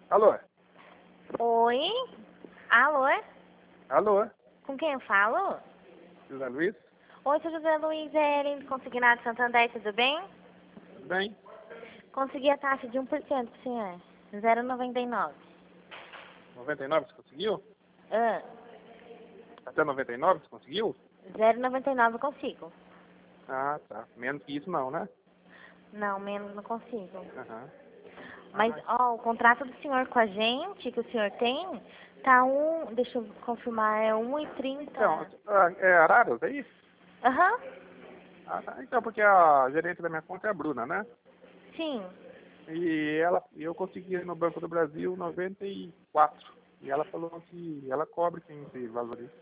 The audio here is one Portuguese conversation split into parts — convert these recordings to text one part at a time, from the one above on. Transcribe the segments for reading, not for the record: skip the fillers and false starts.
Alô? Oi? Alô? Alô? Com quem eu falo? José Luiz? Oi, sou José Luiz, Ellen, consignado Santander, tudo bem? Tudo bem? Consegui a taxa de 1%, senhor. 0,99. 99 você conseguiu? Ah, Até 99 você conseguiu? 0,99 eu consigo. Ah, tá. Menos que isso não, né? Não, menos não consigo. Aham. Mas, ó, o contrato do senhor com a gente, que o senhor tem, tá deixa eu confirmar, é 1,30. Então, é Araras, é isso? Aham, Ah, tá. Então, porque a gerente da minha conta é a Bruna, né? sim. Eu consegui no Banco do Brasil 94. E ela falou que ela cobre sim esse valor aí.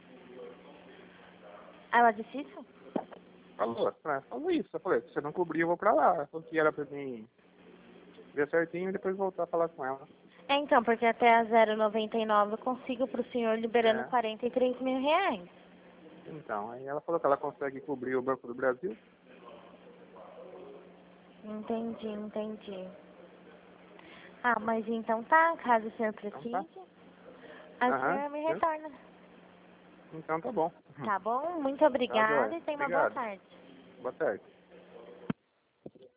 Ah, ela disse isso? Falou isso. Eu falei, se você não cobrir, eu vou pra lá. Ela falou que era pra mim ver certinho e depois voltar a falar com ela. É, então, porque até a 0,99 eu consigo pro senhor liberando É. 43 mil reais. Então, aí ela falou que ela consegue cobrir o Banco do Brasil. Entendi, entendi. Ah, mas então tá, caso o senhor Então tá. precise, a Aham. senhora me retorna. Então tá bom. Tá bom? Muito Tá, obrigada joia. e tenha uma boa Obrigado. tarde. Boa tarde.